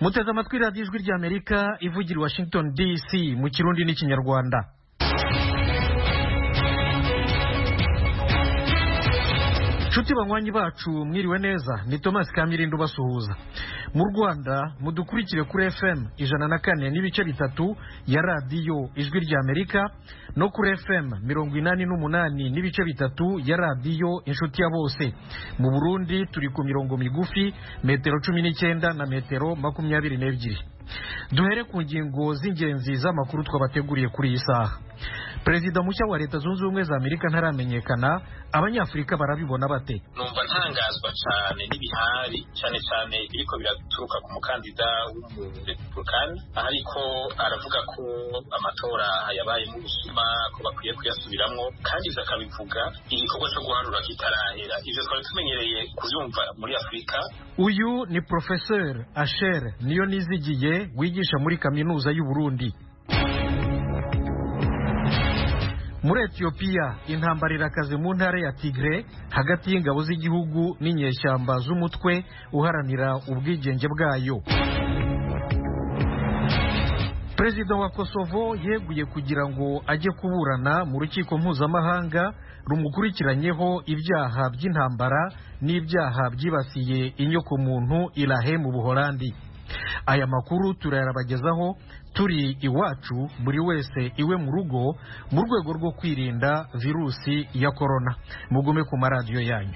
muteze amatwi radiyo ijwi ry'Amerika ivugira i Washington DC mu Kirundi n'Ikinyarwanda. Nshuti banywanyi bacu mwiriwe neza, ni Thomas Kamirindo basuhuza. Mu Rwanda mudukurikire kuri FM 104.3 ya radiyo ijwi ry'Amerika no kuri FM 88.3 ya radiyo inshuti ya bose. Mu Burundi turi ku mirongo migufi metero 19 na metero 22. Duhere ku ngingo z'ingenzi z'amakuru twabateguriye kuri iyi saha. Perezida mushya wa Leta Zunze Ubumwe za Amerika ntaramenyekana, abanyafurika barabibona bate? Numva ntangazwa cyane n'ibihari cyane biriko biraturuka ku mukandida w'umurepublikani, ariko aravuga ko amatora yabaye mu busuma, ko bakwiye kuyasubiramwo, kandi akabivuga igikorwa cyo guharura kitarahera. Ivyo twari tumenyereye kuvyumva muri Afrika. Uyu ni Professeur Asher Niyonizigiye wigisha muri kaminuza y'u Burundi. Muri Ethiopia intambara irakaze mu ntara ya Tigre hagati y'ingabo z'igihugu n'inyeshyamba z'umutwe uharanira ubwigenge bwayo. Perezida wa Kosovo yeguye kugira ngo ajye kuburana mu rukiko mpuzamahanga rumukurikiranyeho ibyaha by'intambara n'ibyaha byibasiye inyokomuntu irahe mu Buholandi. Aya makuru turayarabagezaho turi iwacu, buri wese iwe mu rugo, mu rwego rwo kwirinda virusi ya corona. Mugume ku maradiyo yanyu.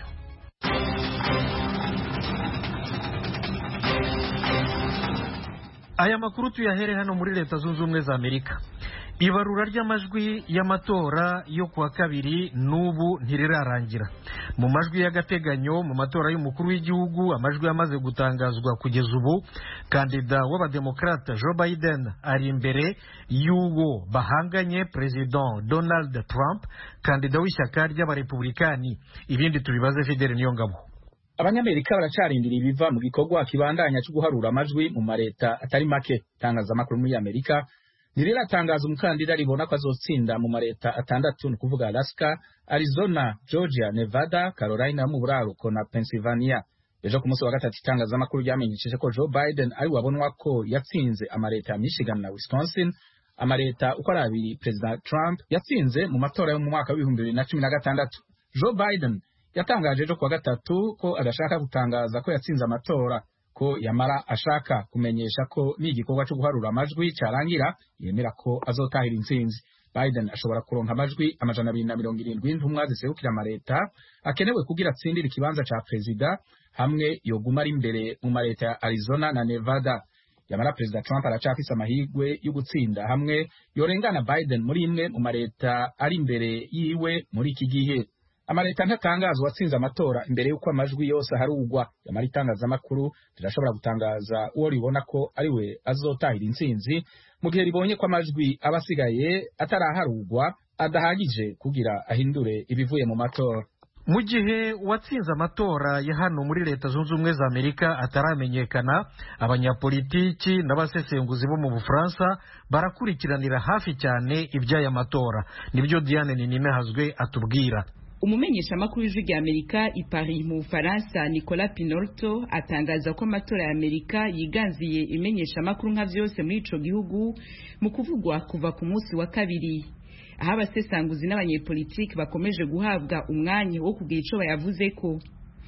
Aya makuru tuyahere hano muri Leta Zunze Ubumwe za Amerika. Ibarura ry'amajwi y'amatora yo kuwa kabiri n'ubu ntirirarangira. Mu majwi y'agateganyo mu matora y'umukuru w'igihugu, amajwi yamaze gutangazwa kugeza ubu, kandida w'abademokrate Joe Biden ari imbere y'uwo bahanganye President Donald Trump, kandida w'ishyaka ry'abarepublikani. Ibindi tubibaze Fidel Niyongabo. Abanyamerika baracarindira ibiva mu gikorwa kibandanya cyo guharura amajwi mu mareta atari make. Itangazamakuru muri Amerika niriratangaza umukandida ribona ko azotsinda mu mareta atandatu, ni kuvuga Alaska, Arizona, Georgia, Nevada, Carolina mu buraruko na Pennsylvania. Ejo ku munsi wa gatatu itangazamakuru ryamenyesheje ko Joe Biden ari wabonwa ko yatsinze amareta ya Michigan na Wisconsin, amareta uko ari abiri President Trump yatsinze mu matora yo mu mwaka wa 2016. Joe Biden yatangaje ejo kuwa gatatu ko adashaka gutangaza ko yatsinze amatora, ko yamara ashaka kumenyesha ko n'igikorwa cyo guharura amajwi carangira yemera ko azotahira intsinzi. Biden ashobora kuronka amajwi 270 y'intumwa ziserukira amareta akenewe kugira atsindira ikibanza ca perezida, hamwe yoguma ari imbere mu mareta ya Arizona na Nevada. Yamara Perezida Trump aracafise amahirwe yo gutsinda hamwe yorengana Biden muri imwe mu mareta ari imbere yiwe muri iki gihe. Amareta ntatangazwa watsinze amatora imbere y'uko amajwi yose harugwa. Yamara itangazamakuru rirashobora gutangaza uwo ribona ko ari we azotahira intsinzi mu gihe ribonye ko amajwi abasigaye ataraharugwa adahagije kugira ahindure ibivuye mu matora. Mu gihe watsinze amatora ya hano muri Leta Zunze Ubumwe za Amerika ataramenyekana, abanyapolitiki n'abasesenguzi bo mu Bufaransa barakurikiranira hafi cyane iby'aya matora. Nibyo Diane Ninimehazwe atubwira. Umumenyesha makuru w'ijwi ry'Amerika i Paris mu Bufaransa, Nicolas Pinotto, atangaza ko amatora ya Amerika yiganziye imenyesha makuru nka vyose muri ico gihugu mu kuvugwa kuva ku munsi wa kabiri. Aho abasesanguzi n'abanyepolitiki bakomeje guhabwa umwanya wo kugira ico bayavuze ko.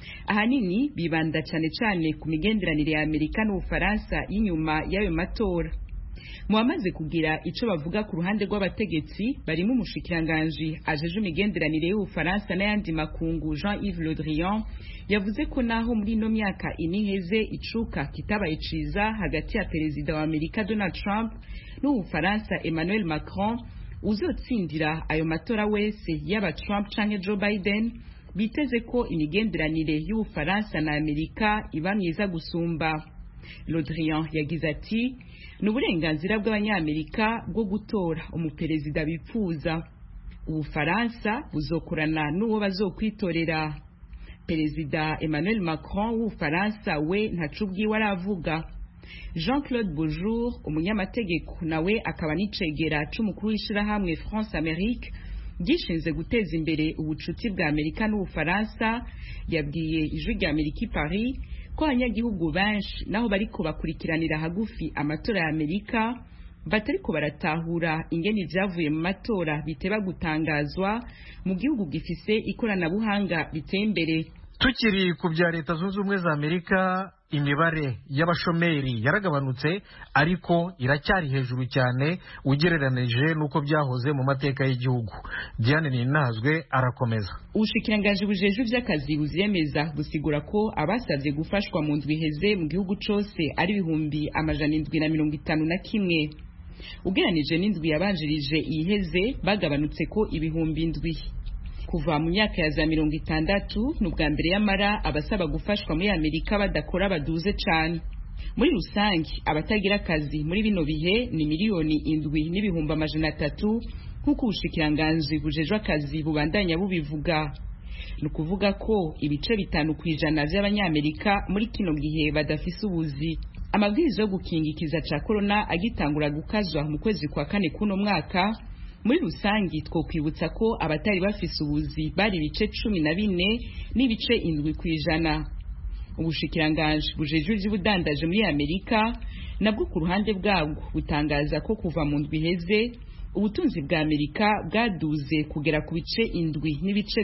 Ahanini bibanda cyane ku migenderanire ya Amerika n'Ubufaransa inyuma y'ayo matora. Muamaze kugira ico bavuga ku ruhande rw'abategetsi barimo umushikiranganje ajeje imigenderanire y'Ubufaransa n'ayandi makungu Jean-Yves Le Drian yavuze ko naho muri no myaka iniheze icuka kitabaye ciza hagati ya perezida wa Amerika Donald Trump n'Ubufaransa Emmanuel Macron, uzotsindira ayo matora wese yaba Trump canke Joe Biden, biteze ko imigenderanire y'Ubufaransa na Amerika iba myiza gusumba. Le Drian yagize ati n'uburenganzira bw'abanyamerika bwo gutora umuperezida bipfuza. Ubufaransa buzokorana n'uwo bazokwitorera. Perezida Emmanuel Macron w'Ubufaransa we ntacubwiwe aravuga. Jean-Claude Beaujour, umunyamategeko nawe akaba n'icegera c'umukuru w'ishirahamwe France Amerique gishinze guteza imbere ubucuti bwa Amerika n'Ubufaransa, yabwiye ijwi ry'Amerika i Paris ko abanyagihugu benshi naho bariko bakurikiranira hagufi amatora ya Amerika batariko baratahura ingene ivyavuye mu matora biteba gutangazwa mu gihugu gifise ikoranabuhanga biteye imbere. Tukiri ku bya Leta Zunze Ubumwe za Amerika, imibare y'abashomeri yaragabanutse ariko iracyari hejuru cyane ugereranije nuko byahoze mu mateka y'igihugu. Diane Ninazwe arakomeza. Ubushikiranganji bujejwe vy'akazi buzemeza gusigura ko abasavye gufashwa mu ndwi heze mu gihugu cose ari 751. Ugereranije n'indwi yabanjirije iheze bagabanutse ko 7,000. Kuva mu myaka ya za 60 n'ubwa mbere y'amara abasaba gufashwa muri Amerika badakora baduze cane. Muri rusangi abatagira akazi muri bino bihe ni 7,300,000 nk'uko ubushikiranganji bujejwe akazi bubandanya bubivuga. Nukuvuga ko ibice 5% vy'abanyamerika muri kino gihe badafise ubuzi. Amabwiriza yo gukingikiza ca corona agitangura gukazwa mu kwezi kwa 4 kuno mwaka. Muri rusangi twokwibutsa ko abatari bafise ubuzi bari ibice 14 n'ibice 7%. Ubushikiranganji bujejwe ivy'ubudandaje muri Amerika nabwo ku ruhande bwabwo butangaza ko kuva mu ndwi heze ubutunzi bwa Amerika bwaduze kugera ku bice 7 n'ibice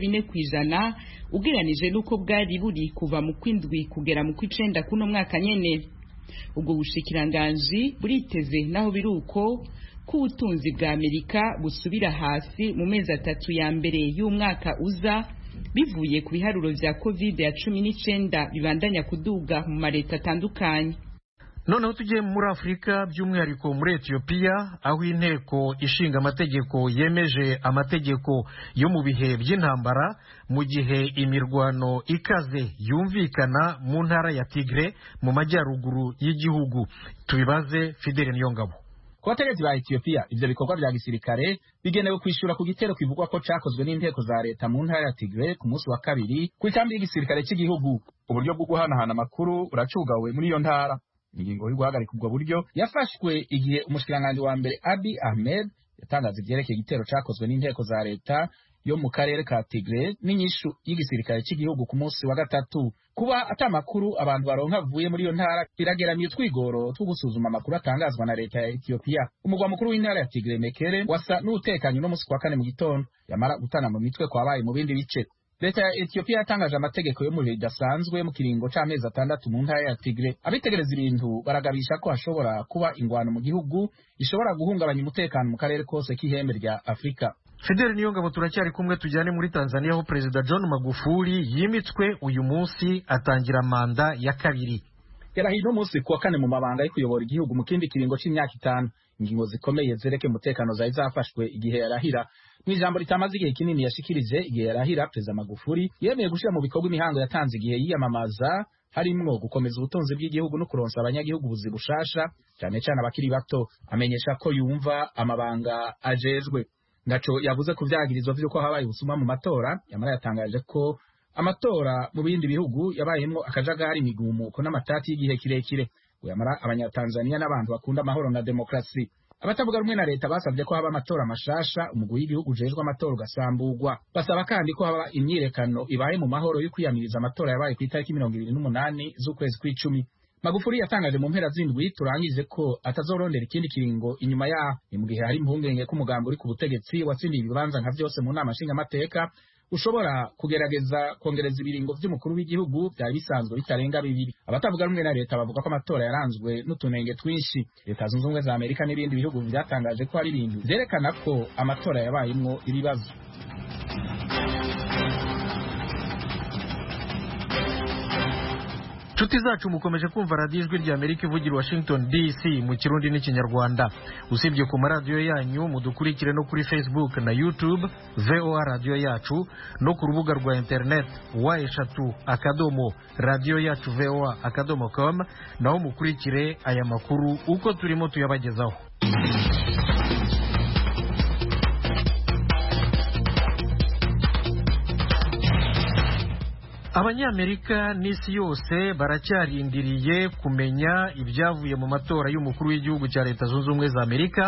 4% ugereranije nuko bwari buri kuva mu kwindwi kugera mu kw'icenda kuno mwaka nyene. Ubwo bushikiranganji buriteze naho biruko ko ubutunzi bwa Amerika busubira hasi mu mezi 3 ya mbere y'umwaka uza bivuye ku biharuro vya COVID-19 bibandanya kuduga mu mareta atandukanye. Noneho tugiye muri Afurika, by'umwihariko muri Ethiopia, aho inteko ishinga amategeko yemeje amategeko yo mu bihe by'intambara mu gihe imirwano ikaze yumvikana mu ntara ya Tigre mu majyaruguru y'igihugu. Tubibaze Fidele Niyongabo. Ku bategetsi ba Ethiopia, ivyo bikorwa vya gisirikare bigenewe kwishura ku gitero kwivugwa ko cakozwe n'inteko za leta mu ntara ya Tigre ku munsi wa kabiri ku ikambi y'igisirikare cy'igihugu. Uburyo bwo guhanahana amakuru buracugawe muri iyo ntara. Ingingo yo guhagarika ubwo buryo yafashwe igihe umushikiranganji wa mbere Abiy Ahmed yatangaza ivyerekeye igitero cakozwe n'inteko za leta yo mu karere ka Tigre n'inyishu y'igisirikare cy'igihugu ku munsi wa gatatu. Kuba atamakuru abantu baronka vuye muri iyo ntara birageramiye utwigoro two gusuzuma amakuru atangazwa na leta ya Ethiopia. Umugwa mukuru w'intara ya Tigre Mekele wasa n'utekanye no musi kwa 4 mu gitondo, yamara gutana mu mitwe kwabaye mu bindi bice. Leta ya Ethiopia yatangaje amategeko yo mu bihe bidasanzwe mu kiringo c'amezi 6 mu ntara ya Tigre. Abitegereza ibintu baragabisha ko hashobora kuba ingwano mu gihugu ishobora guhungabanya umutekano mu karere kose k'ihembe rya Afrika. Fidele Niyongabo, turacyari kumwe. Tujyane muri Tanzania aho Perezida John Magufuli yimitswe uyu munsi atangira manda ya kabiri. Yarahiye no munsi kuwa 4 mu mabanga yo kuyobora igihugu mu kindi kiringo c'imyaka 5. Ingingo zikomeye zereke umutekano zari zafashwe igihe yarahira. Mwijambo ritamaze igihe kinini yashikirije igihe yarahira, Perezida Magufuli yemeye gushira mu bikorwa imihango yatanze igihe yiyamamaza, harimwo gukomeza ubutunzi bw'igihugu no kuronsa abanyagihugu ubuzi bushasha, cyane cyane abakiri bato. Amenyesha ko yumva amabanga ajejwe. Ngaco yavuze ku vyagirizwa vy'uko habaye ubusuma mu matora, yamara yatangaje ko amatora mu bindi bihugu yabayemwo akajagari, imigumuko n'amatati y'igihe kirekire. Yamara abanyatanzania n'abantu bakunda amahoro na demokrasi. Abatavuga rumwe na leta basabye ko haba amatora mashasha, umugwi w'igihugu ujejwe amatora ugasambugwa. Basaba kandi ko haba imyirekano ibaye mu mahoro yo kwiyamiriza amatora yabaye ku itariki 28 z'ukwezi kw'icumi. Magufuli yatangaje mu mpera z'indwi turangije ko atazorondera ikindi kiringo inyuma ya mu gihe hari impungenge ko umugambi uri ku butegetsi watsindiye ibibanza nka vyose mu nama nshinga amateka ushobora kugerageza kongereza ibiringo vy'umukuru w'igihugu byari bisanzwe bitarenga 2. Abatavuga rumwe na leta bavuga ko amatora yaranzwe n'utunenge twinshi. Leta Zunze Ubumwe za Amerika n'ibindi bihugu byatangaje ko hari ibintu vyerekana ko amatora yabayemwo ibibazo. Nshuti zacu, mukomeje kumva radiyo ijwi rya Amerika ivugira Washington DC mu Kirundi n'Ikinyarwanda. Usibye ku maradiyo yanyu, mudukurikire no kuri Facebook na YouTube VOA Radio Yacu, no ku rubuga rwa internet wa3.radio-yacu-voa.com, naho mukurikire aya makuru uko turimo tuyabagezaho. Abanyamerika n'isi yose baracyarindiriye kumenya ibyavuye mu matora y'umukuru w'igihugu cya Leta Zunze Ubumwe za Amerika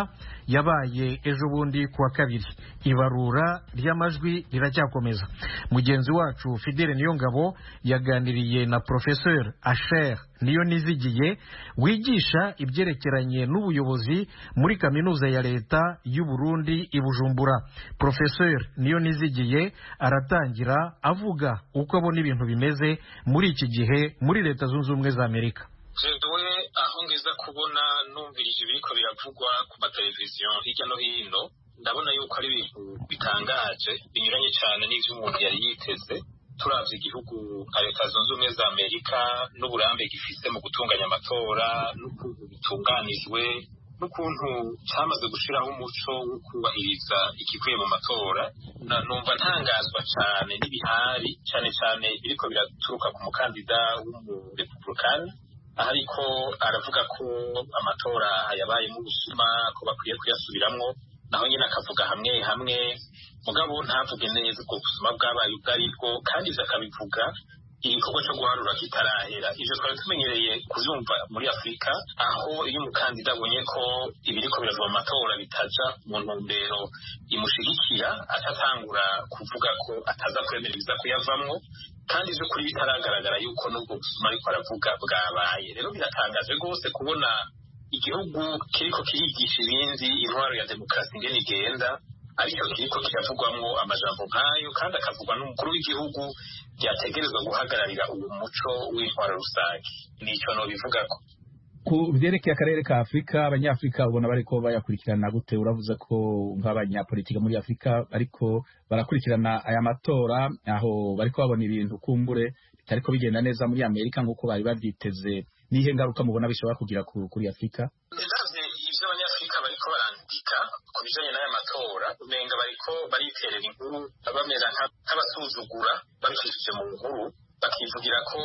yabaye ejo bundi kuwa kabiri. Ibarura ry'amajwi riracyakomeza. Mugenzi wacu Fidele Niyongabo yaganiriye na Professeur Asher Niyonizigiye wigisha ibyerekeranye n'ubuyobozi muri kaminuza ya leta y'u Burundi i Bujumbura. Professeur Niyonizigiye aratangira avuga uko abona ibintu bimeze muri iki gihe muri Leta Zunze Ubumwe za Amerika. Jewe aho ngeza kubona numvirije ibiriko biravugwa ku mateleviziyo hirya no hino, ndabona yuko ari ibintu bitangaje binyuranye cyane n'ivyo umuntu yari yiteze. Turavye igihugu nka Leta Zunze Ubumwe za Amerika n'uburambe gifise mu gutunganya amatora n'ukuntu bitunganijwe n'ukuntu cyamaze gushiraho umuco wo kubahiriza ikikwiye mu matora, numva ntangazwa cyane n'ibihari cyane cyane biriko biraturuka ku mukandida w'umurepublikani, ariko aravuga ko amatora yabayemo ubusuma, ko bakwiye kuyasubiramwo, naho nyine akavuga hamwe hamwe, mugabo ntavuge neza ubwo busuma bwabaye ubwo aribwo, kandi ivyo akabivuga igikorwa cyo guharura kitarahera. Ivyo twari tumenyereye kuvyumva muri Afurika, aho iyo umukandida abonye ko ibiriko birava mu matora bitaja mu ntumbero imushigikira, atatangura kuvuga ko ataza kwemera ibiza kuyavamwo, kandi ivyo kuri bitaragaragara yuko n'ubwo busuma ariko aravuga bwabaye. Rero biratangaje rwose kubona igihugu kiriko kirigisha ibindi intwaro ya demokarasi ingene igenda, ariko kiriko kiravugwamwo amajambo nk'ayo, kandi akavugwa n'umukuru w'igihugu byategerezwa guhagararira uwo muco w'intwaro rusange. Nico nobivugako. Ku vyerekeye akarere ka Afurika, abanyafurika ubona bariko bayakurikirana gute? Uravuze ko nk'abanyapolitika muri Afurika ariko barakurikirana aya matora, aho bariko babona ibintu kumbure bitariko bigenda neza muri Amerika nk'uko bari bavyiteze. Nihe ngaruka mubona bishobora kugira kuri Afurika? Ndavye ivyo abanyafurika bariko barandika ku bijanye n'aya matora, umenga bariko bariterera inkuru, bamera nk'abasuzugura babishishije mu nkuru, bakivugira ko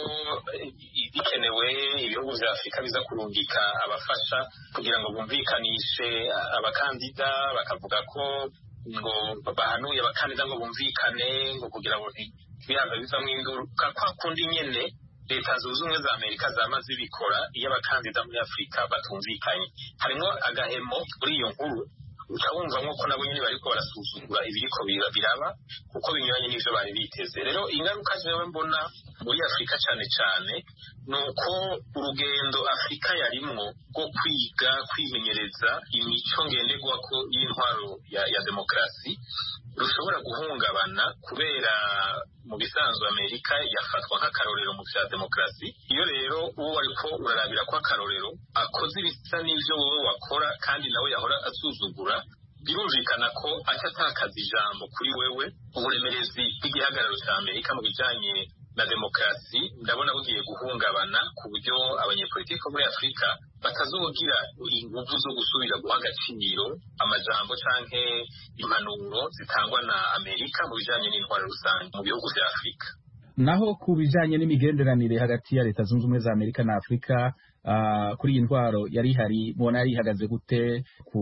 bikenewe ibihugu vya Afurika biza kurungika abafasha kugira ngo bumvikanishe abakandida, bakavuga ko ngo bahanuye abakandida ngo bumvikane, ngo kugira ngo ntibihave bivamwo induru, kwa kundi nyene Leta Zunze Ubumwe za Amerika zama zibikora iyo abakandida muri Afurika batumvikanye. Harimwo agahemo muri iyo nkuru, ukabumva nk'uko nabo nyine bariko barasuzugura ibiriko biraba kuko binyuranye n'ivyo bari biteze. Rero ingaruka jewe mbona muri Afurika cane cane nuko urugendo Afurika yarimwo rwo kwiga kwimenyereza imico ngenderwako y'intwaro ya demokarasi rushobora guhungabana, kubera mu bisanzwe Amerika yafatwa nk'akarorero mu vya demokarasi. Iyo rero uwo ariko urarabira ko akarorero akoze ibisa n'ivyo wowe wakora kandi nawe yahora asuzugura, birumvikana ko atatakaza ijambo kuri wewe. Uburemerezi bw'igihagararo cya Amerika mu bijanye na demokarasi ndabona bugiye guhungabana, ku buryo abanyepolitiki muri Afurika batazogira inguvu zo gusubira guha agaciro amajambo canke impanuro zitangwa na Amerika mu bijanye n'intwaro rusange mu bihugu vya Afurika. Naho ku bijanye n'imigenderanire hagati ya Leta Zunze Ubumwe za Amerika na Afurika, kuri iyi ntwaro yari ihari, mubona yari ihagaze gute? Ku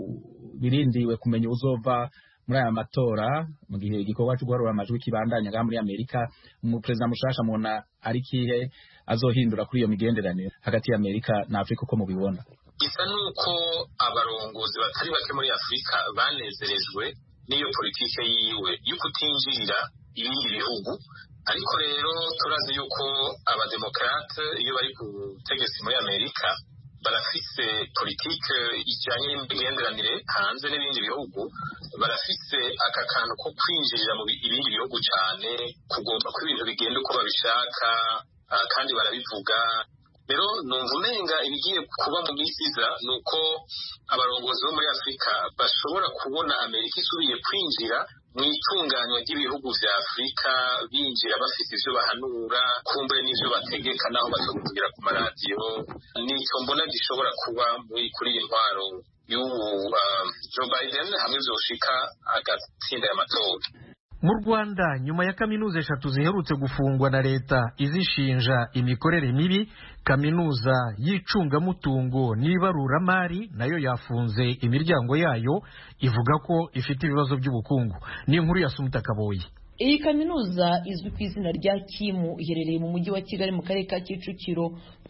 birindiwe kumenya uzova muri aya matora mu gihe igikorwa cyo guharura amajwi kibandanya ngaha muri Amerika, umuperezida mushasha mubona ari kihe azohindura kuri iyo migenderanire hagati ya Amerika na Afurika uko mubibona? Gisa nuko abarongozi batari bake muri Afurika banezerejwe n'iyo politike yiwe yo kutinjirira ibindi bihugu, ariko rero turazi yuko abademokrate iyo bari ku butegetsi muri Amerika barafise politike ijanye n'imigenderanire hanze n'ibindi bihugu, barafise aka kantu ko kwinjirira mu ibindi bihugu cane, kugomba ko ibintu bigenda uko babishaka, kandi barabivuga. Rero numva umenga ibigiye kuba mu misiza nuko abarongozi bo muri Afurika bashobora kubona Amerika isubiye kwinjira mu itunganywa ry'ibihugu vya Afurika, binjira bafite ivyo bahanura, kumbure n'ivyo bategeka naho bashobora ku maradiyo. Nico mbona gishobora kuba kuri iyi ntwaro y'ubu Joe Biden hamwe vyoshika agatsinda y'amatora. Mu Rwanda, nyuma ya kaminuza 3 ziherutse gufungwa na leta izishinja imikorere mibi, kaminuza y'icungamutungo n'ibaruramari nayo yafunze imiryango yayo, ivuga ko ifite ibibazo by'ubukungu. Ni inkuru ya Sumta Kaboyi. Iyi kaminuza izwi ku izina rya Kimu iherereye mu mujyi wa Kigali mu karere ka Kicukiro. Mu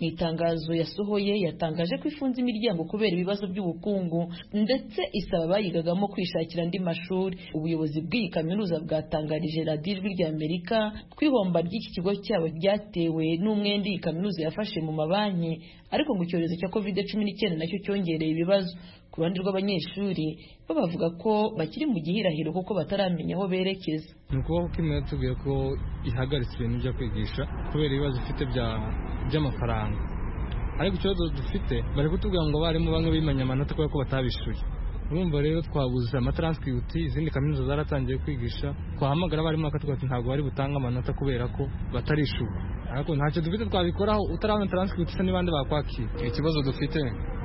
mu itangazo yasohoye yatangaje ko ifunze imiryango kubera ibibazo by'ubukungu ndetse isaba abayigagamo kwishakira andi mashuri. Ubuyobozi bw'iyi kaminuza bwatangarije radiyo Ijwi ry'Amerika ko ihomba ry'iki kigo cyabo ryatewe n'umwenda iyi kaminuza yafashe mu mabanki, ariko ngo icyorezo cya COVID-19 nacyo cyongereye ibibazo. Ku ruhande rw'abanyeshuri bo bavuga ko bakiri mu gihirahiro kuko bataramenya aho berekeza. Ni ukuvuga ko imwe yatubwiye ko ihagaritse ibintu byo kwigisha kubera ibibazo ifite by'amafaranga, ariko ikibazo dufite bari kutubwira ngo abarimu bamwe bimenya amanota kubera ko batabishyuye. Urumva rero twabuze amatranscript, izindi kaminuza zaratangiye kwigisha, twahamagara abarimu bakatubwira ati ntabwo bari butange amanota kubera ko batarishyuwe, ariko ntacyo dufite twabikoraho utarabona transcript se n'ibandi bakwakira. Ikibazo dufite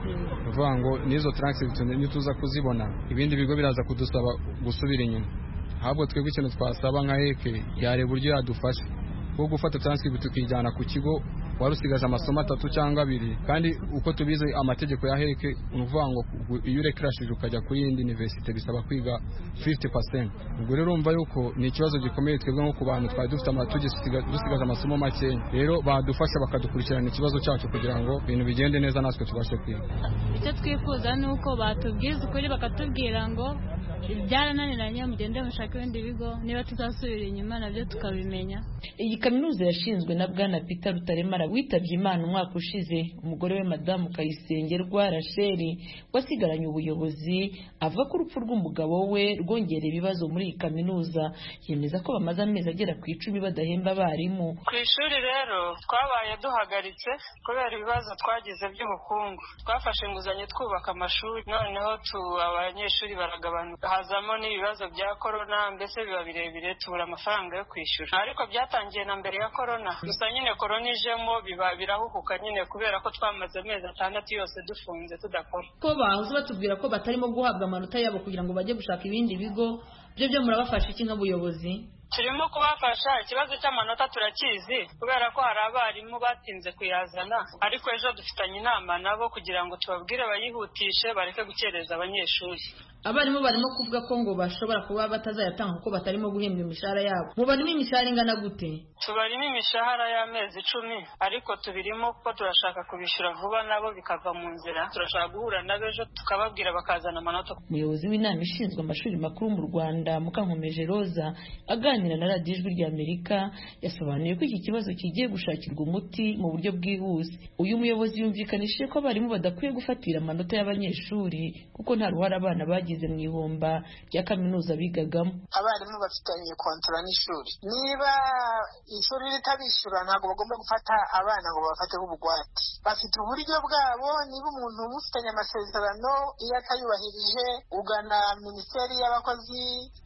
uvuga ngo nizo transcript tuza kuzibona ibindi bigo biraza kudusaba gusubira inyuma, ahubwo twebwe ikintu twasaba nka heke yare buryo yadufasha bwo gufata transcript tukijyana ku kigo warusigaje amasomo 3 cyangwa 2, kandi uko tubize amategeko ya heke uvuga ngo iyo urekrashije ukajya kuri yindi university bisaba kwiga 50%. Ubwo rero urumva yuko ni ikibazo gikomeye twebwe nko ku bantu twari dufite dusigaje amasomo make, rero badufasha bakadukurikirana ikibazo cyacu kugira ngo ibintu bigende neza natwe tubashe kwiga. Icyo twifuza ni uko batubwiza ukuri bakatubwira ngo byarananiranye mugende mushaka ibindi bigo, niba tuzasubira inyuma nabyo tukabimenya. Iyi kaminuza yashinzwe na Bwana Peter Rutaremara witabye Imana umwaka ushize. Umugore we Madamu Kayisengerwa Rachel wasigaranye ubuyobozi avuga ko urupfu rw'umugabo we rwongereye ibibazo muri iyi kaminuza. Yemeza ko bamaze amezi agera ku 10 badahemba abarimu. Ku ishuri rero twabaye duhagaritse kubera ibibazo twagize by'ubukungu. Twafashe inguzanyo twubaka amashuri, noneho abanyeshuri baragabanuka, hazamo n'ibibazo bya corona, mbese biba birebire tubura amafaranga yo kwishyura. Ariko byatangiye na mbere ya corona, gusa nyine corona ijemo biba birahuhuka nyine kubera ko twamaze amezi 6 yose dufunze tudakora. Ko bahuze batubwira ko batarimo guhabwa amanota yabo kugira ngo bajye gushaka ibindi bigo, byo murabafasha iki nk'ubuyobozi? Turimo kubafasha, ikibazo cy'amanota turakizi kubera ko hari abarimu batinze kuyazana, ariko ejo dufitanye inama nabo kugira ngo tubabwire bayihutishe bareke gukereza abanyeshuri. Abarimu barimo kuvuga ko ngo bashobora kuba batazayatanga kuko batarimo guhembwa imishahara yabo. Mubarimo imishahara ingana gute? Tubarimo imishahara y'amezi 10, ariko tubirimo kuko turashaka kubishyura vuba nabo bikava mu nzira. Turashaka guhura nabo ejo tukababwira bakazana amanota. Umuyobozi w'inama ishinzwe amashuri makuru mu Rwanda Mukankomeje Roza aganira na radiyo Ijwi ry'Amerika yasobanuye ko iki kibazo kigiye gushakirwa umuti mu buryo bwihuse. Uyu muyobozi yumvikanishije ko abarimu badakwiye gufatira amanota y'abanyeshuri kuko nta ruhare abana bagize mu ihomba rya kaminuza bigagamo. Abarimu bafitanye kontra n'ishuri, niba ishuri ritabishyura ntabwo bagomba gufata abana ngo babafateho ubugwate. Bafite uburyo bwabo, niba umuntu mufitanye amasezerano iyo atayubahirije ugana minisiteri y'abakozi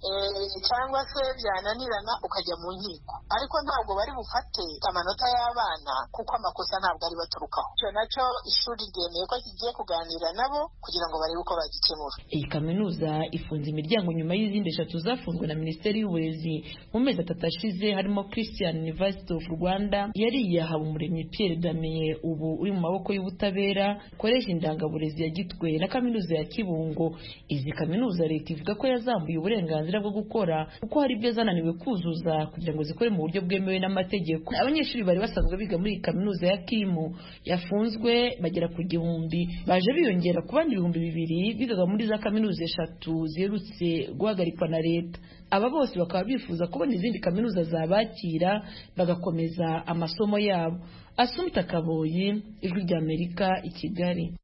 cyangwa se byananirana ukajya mu nkiko, ariko ntabwo bari bufate amanota y'abana kuko amakosa ntabwo ari baturukaho. Icyo nacyo ishuri ryemeye ko kigiye kuganira nabo kugira ngo barebe uko bagikemura. Iyi kaminuza ifunze imiryango nyuma y'izindi 3 zafunzwe na Minisiteri y'Uburezi mu mezi 3 ashize, harimo Christian University of Rwanda yari yahawe Umuremyi Pierre Damien ubu uri mu maboko y'ubutabera, College Indangaburezi ya Gitwe na Kaminuza ya Kibungo. Izi kaminuza leta ivuga ko yazambuye uburenganzira bwo gukora kuko hari ibyo zananiwe kuzuza kugira ngo zikore mu buryo bwemewe n'amategeko. Abanyeshuri bari basanzwe biga muri kaminuza ya Kimu yafunzwe bagera ku 1000, baje biyongera ku bandi 2000 bigaga muri za kaminuza 3 ziherutse guhagarikwa na leta. Aba bose bakaba bifuza kubona izindi kaminuza zabakira bagakomeza amasomo yabo. Asumta Kaboyi, Ijwi ry'Amerika, i Kigali.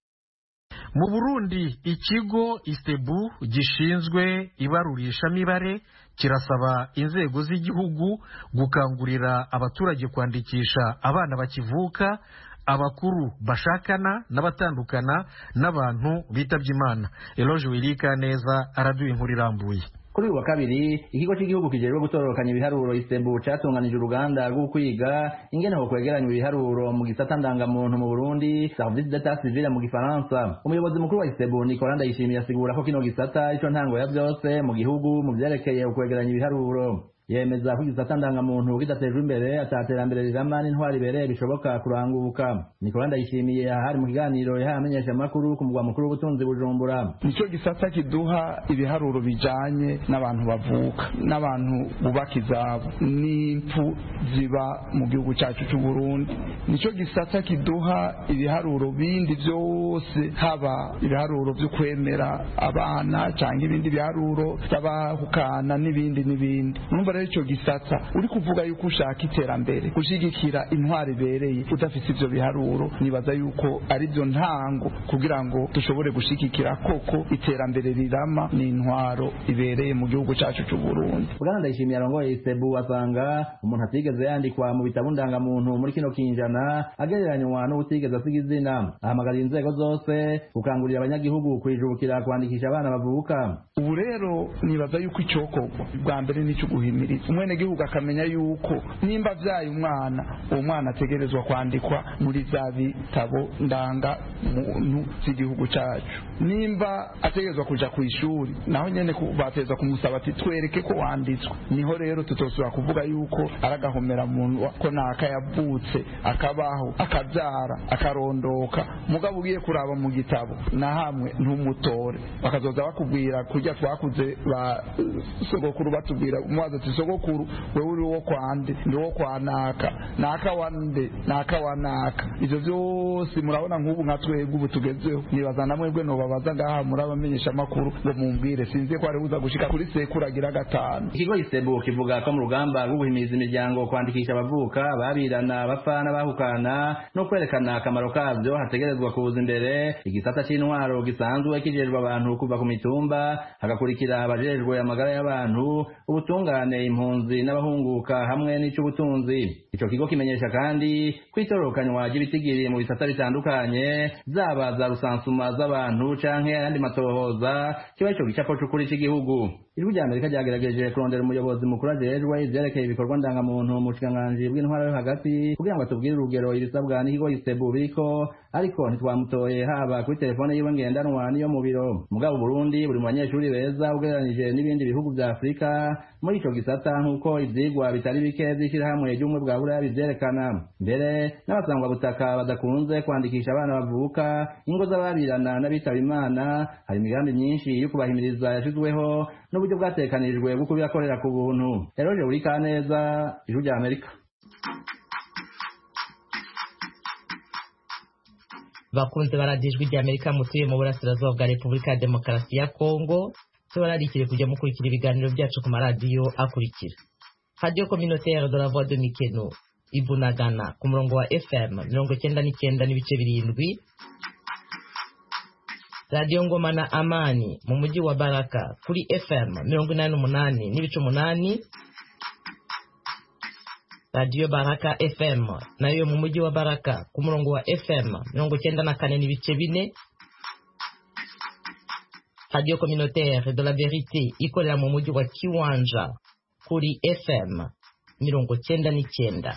Mu Burundi ikigo Istebu gishinzwe ibarurishamibare kirasaba inzego z'igihugu gukangurira abaturage kwandikisha abana bakivuka, abakuru bashakana n'abatandukana n'abantu bitabye Imana. Eloge Wirika neza araduye inkuru irambuye. Kuri wa kabiri ikigo cy'igihugu kijejwe gutororokanya ibiharuro Istebu cyatunganije uruganda rwo kwiga ingene ho kwegeranya ibiharuro mu gisata ndangamuntu mu Burundi, service d'état civil mu Gifaransa. Umuyobozi mukuru wa Istebu Nicolas Ndayishimiye asigura ko kino gisata ico ntango ya byose mu gihugu mu byerekeye ukwegeranya ibiharuro. yemeza ko igisata ndangamuntu kidatejwe imbere ataterambere rirama n'intwari ibereye bishoboka kuranguka. Nicolas Ndayishimiye ahari mu kiganiro yahaye amenyeshamakuru ku mugwa mukuru w'ubutunzi Bujumbura. Nicyo gisata kiduha ibiharuro bijanye n'abantu bavuka n'abantu bubaka izabo n'impfu ziba mu gihugu cyacu cy'u Burundi. Nicyo gisata kiduha ibiharuro bindi byose, haba ibiharuro byo kwemera abana cyangwa ibindi biharuro by'abahukana n'ibindi. Numva rero icyo gisata uri kuvuga yuko ushaka iterambere, gushigikira intwari ibereye, udafite ibyo biharuro, nibaza yuko ari byo ntango kugira ngo dushobore gushigikira koko iterambere rirama n'intwaro ibereye mu gihugu cyacu cy'u Burundi. Bwana Ndayishimiye arongoye Istebu asanga umuntu atigeze yandikwa mu bitabo ndangamuntu muri kino kinjana agereranywa n'ubutigeze asiga izina. Ahamagarira inzego zose gukangurira abanyagihugu kwijukira kwandikisha abana bavuka. Ubu rero nibaza yuko icyokorwa bwa mbere n'icyo guhimiriza umwenegihugu akamenya yuko nimba vyaye umwana, uwo mwana ategerezwa kwandikwa muri za bitabo ndanga muntu z'igihugu cyacu. Nimba ategerezwa kuja ku ishuri, naho nyene bateza kumusaba ati twereke ko wanditswe. Niho rero tutosubira kuvuga yuko aragahomera muntu ko naka yavutse akabaho akabyara akarondoka, mugabo ugiye kuraba mu gitabo na hamwe ntumutore, bakazoza bakubwira kujya twakuze ba sogokuru batubwira umwaza ati sogokuru wewe uri wo kwande ndi wo kwanaka naka wande naka wanaka. Ivyo byose murabona nk'ubu nka twebwe ubu tugezeho, nibaza namwe bwe no babaza ngaha murabamenyesha makuru ngo mumbwire sinzi ko ari buza gushika kuri sekuragira gatanu. Ikigo Istebu kivuga ko mu rugamba rwo guhimiriza imiryango kwandikisha abavuka, babirana, bapfana, bahukana no kwerekana akamaro kavyo hategerezwa kuza imbere igisata c'intwaro gisanzwe kijejwe abantu kuva ku mitumba, hagakurikira abajejwe amagara y'abantu, ubutungane, impunzi n'abahunguka hamwe n'ic'ubutunzi. Ico kigo kimenyesha kandi kwitorokanywa ry'ibitigiri mu bisata bitandukanye, zaba za rusansuma z'abantu canke ayandi matohoza, kiba ico gicapo c'ukuri c'igihugu. Ijwi rya Amerika ryagerageje kurondera umuyobozi mukuru ajejwe ivyerekeye ibikorwa ndangamuntu mu bushikiranganji bw'intwaro yo hagati kugira ngo atubwire urugero ibisabwa n'ikigo Istebu biriko, ariko ntitwamutoye haba kuri telefone yiwe ngendanwa n'iyo mu biro. Mugabo Burundi buri mu banyeshuri beza ugereranije n'ibindi bihugu vya Afrika muri ico gisata, nk'uko ivyigwa bitari bike vy'ishirahamwe ry'ubumwe bwa Buraya bivyerekana. Mbere n'abasangwa butaka badakunze kwandikisha abana bavuka, ingo z'ababirana n'abitaba Imana, hari imigambi myinshi yo kubahimiriza yashizweho n'uburyo bwatekanijwe bwo kubibakorera ku buntu. Eroje uri kaneza, Ijwi rya Amerika. Bakunze baradijwe rya Amerika mutuye mu burasirazuba bwa Repubulika ya Demokarasi ya Kongo, tubararikire kujya mukurikira ibiganiro byacu ku maradiyo akurikira: Radio Communautaire de la Voix de Mikeno Ibunagana ku murongo wa FM 99.7, Radio Ngoma na Amani mu mujyi wa Baraka kuri FM 88.8, Radio Baraka FM nayo mu mujyi wa Baraka ku murongo wa FM 94.4, Radio Communautaire de la Vérité ikorera mu mujyi wa Kiwanja kuri FM 99.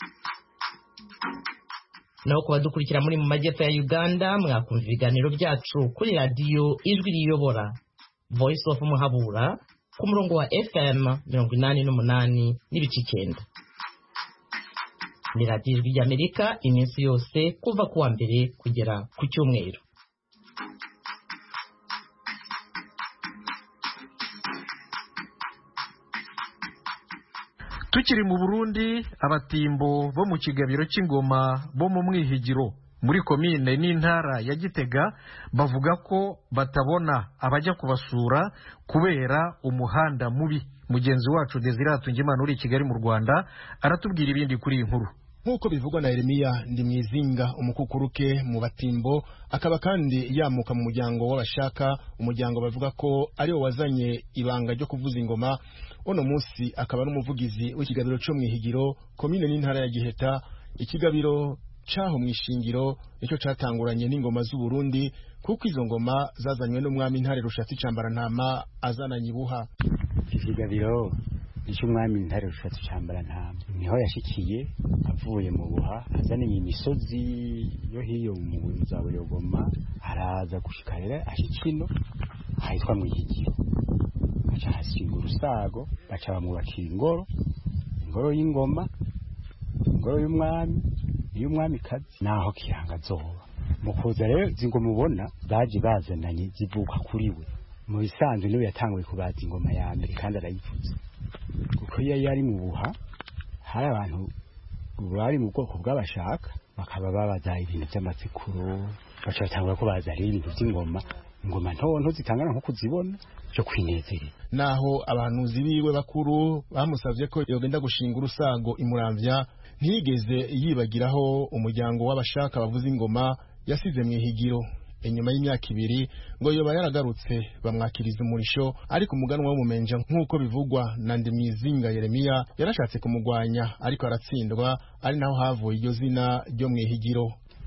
Naho kuba dukurikira muri mu majyepfo ya Uganda, mwakumva ibiganiro byacu kuri radio Ijwi Riyobora Voice of Muhabura ku murongo wa FM 88.9. Ni radio Ijwi ry'Amerika iminsi yose kuva kuwa mbere kugera ku cyumweru. Tukiri mu Burundi, abatimbo bo mu kigabiro cy'ingoma bo mu Mwihigiro muri komine n'intara ya Gitega bavuga ko batabona abajya kubasura kubera umuhanda mubi. Mugenzi wacu Desire Hatungimana uri i Kigali mu Rwanda aratubwira ibindi kuri iyi nkuru. Nk'uko bivugwa na Yeremiya Ndimwizinga, umukukuruke mu batimbo, akaba kandi yamuka mu muryango w'abashaka, umuryango bavuga ko ari wo wazanye ibanga ryo kuvuza ingoma. Ono munsi akaba n'umuvugizi w'ikigabiro cyo Mwihigiro komine n'intara ya Giheta. Ikigabiro caho mwishingiro nicyo catanguranye n'ingoma z'u Burundi, kuko izo ngoma zazanywe n'umwami Ntare Rushatsi Cambarantama azananye Buha. Ikigabiro icy'umwami Ntare Rushatsi Cambarantama niho yashikiye avuye mu Buha, azaniye imisozi yo hiyo mu za Buyogoma, araza gushikarira ashikino ahitwa Mwihigiro. aca hashinga urusago baca bamwubakira ingoro y'ingoma, ingoro y'umwami, iy'umwamikazi naho kirangazoba. Mu kuza rero zingoma ubona baje bazananye zivuka kuri we, mu bisanzwe niwe yatanguye kubaza ingoma ya mbere kandi arayivuza, kuko iyo yari mu buha hari abantu bari mu bwoko bw'abashaka bakaba babaza ibintu by'amatsikuru, baca batangura ko baza rero ibintu by'ingoma, ingoma ntonto zitangana nko kuzibona cyo kwinezerera. Naho abahanuzi biwe bakuru bamusavye ko yogenda gushinga urusago imuramvya, ntiyigeze yibagiraho umuryango w'abashaka bavuza ingoma yasize mu ihigiro. Inyuma y'imyaka 2 ngo yoba yaragarutse bamwakiriza umurisho, ariko umuganwa w'umumenja nk'uko bivugwa na Ndimizinga Yeremiya yarashatse kumugwanya ariko aratsindwa, ari naho havuye iryo zina ryo mu ihigiro.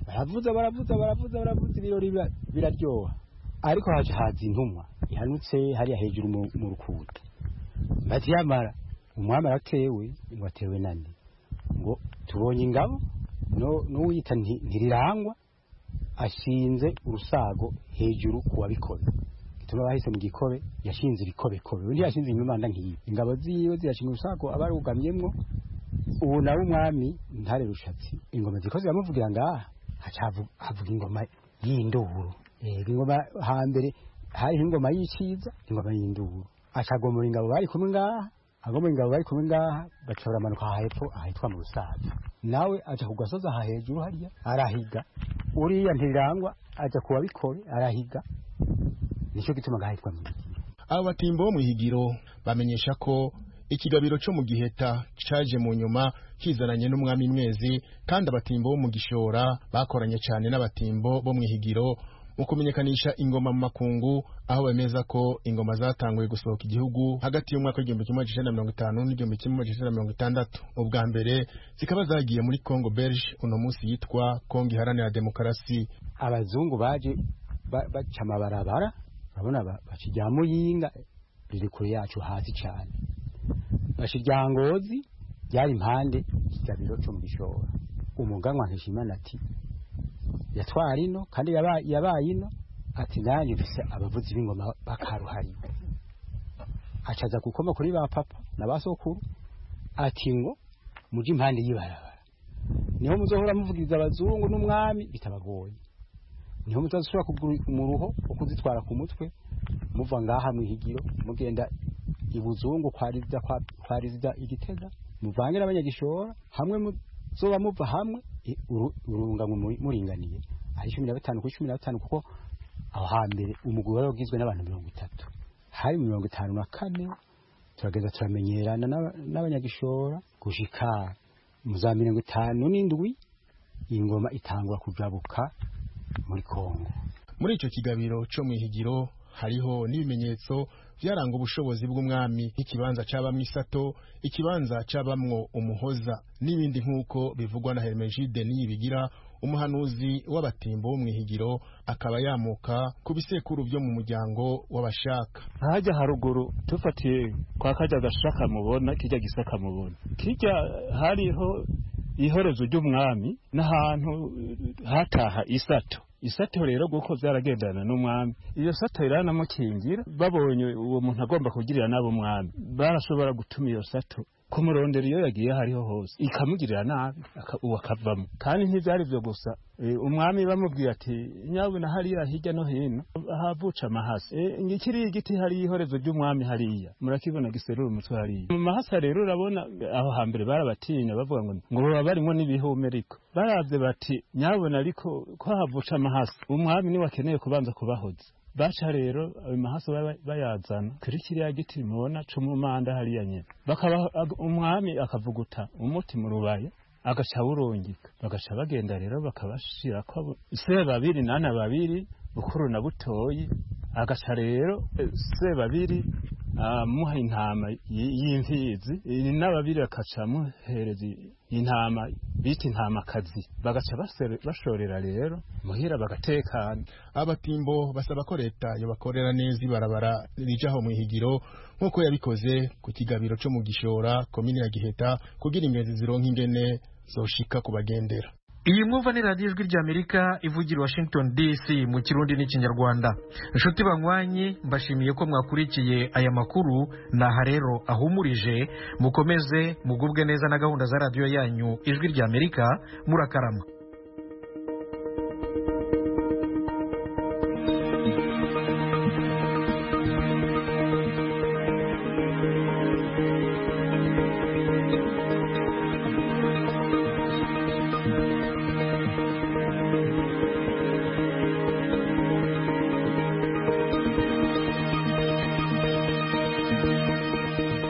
baravuza ibirori biraryoha, ariko haje haza intumwa ihanutse hariya hejuru mu rukuta, batiyamara umwami aratewe, ngo atewe nande, ngo tubonye ingabo n'uwita ntirirangwa ashinze urusago hejuru kuwa bikobe, gituma bahise mu gikobe yashinze ibikobekobe, undi yashinze imimanda nk'iyi, ingabo ziwe zirashinga urusago abarugamyemwo. Ubu nawe umwami Ntare Rushatsi ingoma zikoze bamuvugira ngaha, havuga ingoma y'induru. Ingoma hambere hari ingoma y'iciza, ingoma y'induru. Acagomora ingabo bari kumwe ngaha, agomora ingabo bari kumwe ngaha, bacora amanuka hepfo ahitwa mu rusago. Nawe aja kugasoza aha hejuru hariya arahiga, uriya ntirirangwa aja kuwa bikobe arahiga, nicyo gituma gahitwa mu ihigiro. Abo batimbo bo mu ihigiro bamenyesha ko ikigabiro cyo mu Giheta caje mu nyuma kizananye n'umwami Mwezi, kandi abatimbo bo mu Gishora bakoranye cyane n'abatimbo bo mu ihigiro mu kumenyekanisha ingoma mu makungu, aho bemeza ko ingoma zatanguye gusohoka igihugu hagati y'umwaka w'1950 n'1960. Ubwa mbere zikaba zagiye muri Congo Belge, uno munsi yitwa Kongo Iharanira Demokarasi. Abazungu baje baca amabarabara, urabona bashijya Muyinga riri kure yacu hasi cyane, bashijya Ngozi byari impande ikigabiro cyo mu Gishora. Umuganwa Nkeshimana ati yatwara ino kandi yabaye ino, ati nanjye mfise abavuzi b'ingoma bakaruhari. Acaza gukoma kuri ba papa na basokuru ati ngo muje impande y'ibarabara, niho muzohora muvugiriza abazungu n'umwami bitabagoye, niho mutazishobora kugura umuruho wo kuzitwara ku mutwe, muva ngaha mu ihigiro mugenda ibuzungu kwarizida Igitega, muvange n'abanyagishora hamwe muzoba muva hamwe urunganwe muringaniye ari 15 kuri 15, kuko aho hambere umugwi wari ugizwe n'abantu 30, hari 54 turageza turamenyerana n'abanyagishora gushika mu za 57 ingoma itangwa kujabuka muri Kongo. Muri ico kigabiro cyo mu ihigiro hariho n'ibimenyetso byaranga ubushobozi bw'umwami, nk'ikibanza c'abamwe isato, ikibanza c'abamwo umuhoza n'ibindi, nk'uko bivugwa na Hermenegilde Niyibigira, umuhanuzi w'abatimbo wo mu ihigiro, akaba yamuka ku bisekuru byo mu muryango w'abashaka. Haja haruguru tufatiye kwa kaja gashaka mubona, kijya gisaka mubona, kijya hariho ihorezo ry'umwami n'ahantu hataha isato rero guko byaragendana n'umwami. Iyo sato iranamukingira, babonye uwo muntu agomba kugirira nabo umwami, barashobora gutuma iyo sato kumurondera iyo yagiye hariho hose ikamugirira nabi akavamo. Kandi ntibyari byo gusa, umwami bamubwiye ati nyabuna hariya hirya no hino havuca amahasa, ngikiri igiti hari ihorezo ry'umwami hariya, murakibona giserura umutwe hariya mu mahasa. Rero urabona aho hambere barabatinya, bavuga ngo baba barimo n'ibihume, ariko baravye bati nyabuna ariko ko havuca amahasa, umwami niwe akeneye kubanza kubahoza. Baca rero ayo mahasa bayazana kuri kiriya giti mubona c'umumanda hariya nyene, bakaba umwami akavuguta umuti mu rubaya agaca urungika, bagaca bagenda rero bakabashira ko Sebabiri nana babiri bukuru na butoyi, agaca rero Sebabiri muha intama y'imfizi, n'ababiri akaca muhereza intama bita intamakazi, bagaca bashorera rero muhira bagatekana. Abatimbo basaba ko leta yobakorera neza ibarabara rijaho mu ihigiro nk'uko yabikoze ku kigabiro cyo mu Gishora, komine ya Giheta, kugira ingenzi zironka ingene zoshika kubagendera. iyi mwumva ni radiyo ijwi ry'Amerika ivugira Washington DC mu kirundi n'ikinyarwanda. Inshuti banywanyi, mbashimiye ko mwakurikiye aya makuru. Naha rero ahumurije, mukomeze mugubwe neza na gahunda za radiyo yanyu ijwi ry'Amerika. Murakarama.